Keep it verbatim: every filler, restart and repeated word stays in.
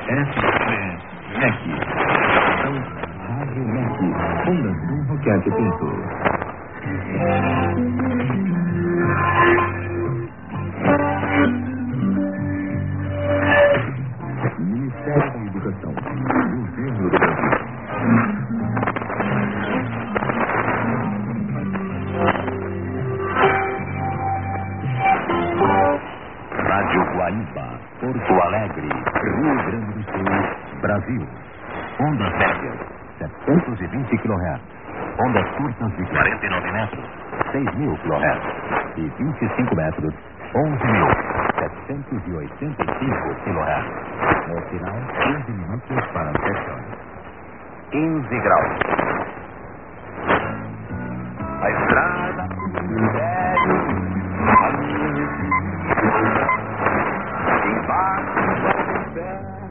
S M E C. Então, Rádio M E C. Fundação Roquete Pinto. Ministério da Educação. Governo do Brasil. Rádio Guaíba, Porto Alegre, Rio Grande do Sul, Brasil. Ondas médias, setecentos e vinte quilohertz. Ondas curtas de quarenta e nove metros, seis mil quilohertz. E vinte e cinco metros, onze mil setecentos e oitenta e cinco quilohertz. No final, quinze minutos para as sete horas. quinze graus. A estrada do velho, a luz, embaixo do pé.